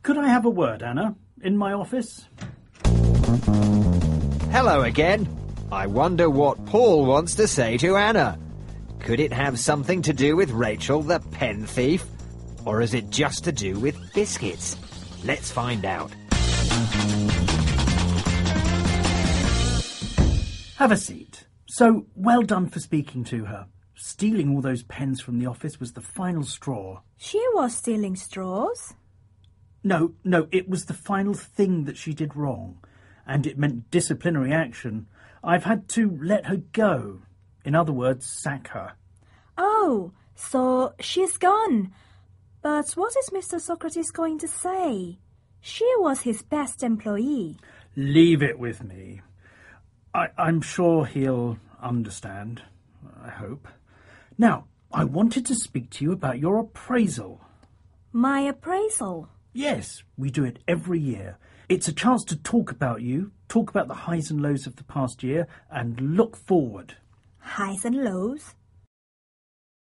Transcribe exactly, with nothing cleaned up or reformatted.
Could I have a word, Anna, in my office? Hello again. I wonder what Paul wants to say to Anna. Could it have something to do with Rachel, the pen thief? Or is it just to do with biscuits? Let's find out. Have a seat. So, well done for speaking to her. Stealing all those pens from the office was the final straw. She was stealing straws. No, no, it was the final thing that she did wrong, and it meant disciplinary action. I've had to let her go. In other words, sack her. Oh, so she's gone. But what is Mister Socrates going to say? She was his best employee. Leave it with me. I, I'm sure he'll understand. I hope. Now, I wanted to speak to you about your appraisal. My appraisal? Yes, we do it every year. It's a chance to talk about you, talk about the highs and lows of the past year, and look forward. Highs and lows?